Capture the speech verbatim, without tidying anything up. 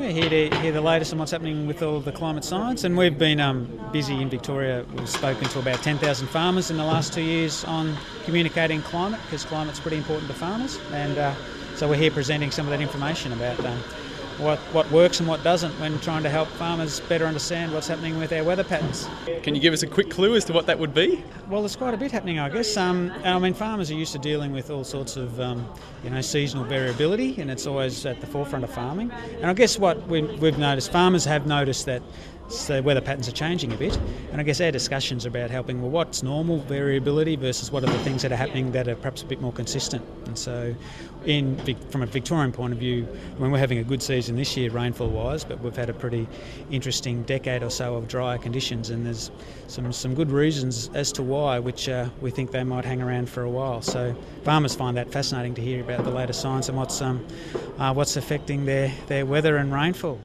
Yeah, here to hear the latest on what's happening with all of the climate science. And we've been um, busy in Victoria. We've spoken to about ten thousand farmers in the last two years on communicating climate, because climate's pretty important to farmers. And uh, so we're here presenting some of that information about um, what, what works and what doesn't when trying to help farmers better understand what's happening with our weather patterns. Can you give us a quick clue as to what that would be? Well, there's quite a bit happening, I guess. Um, I mean, farmers are used to dealing with all sorts of, um, you know, seasonal variability, and it's always at the forefront of farming. And I guess what we, we've noticed, farmers have noticed that the weather patterns are changing a bit, and I guess our discussions are about helping, well, what's normal variability versus what are the things that are happening that are perhaps a bit more consistent. And so in from a Victorian point of view, when we're having a good season this year rainfall-wise, but we've had a pretty interesting decade or so of drier conditions, and there's some, some good reasons as to why, which uh, we think they might hang around for a while. So farmers find that fascinating to hear about the latest science and what's, um, uh, what's affecting their, their weather and rainfall.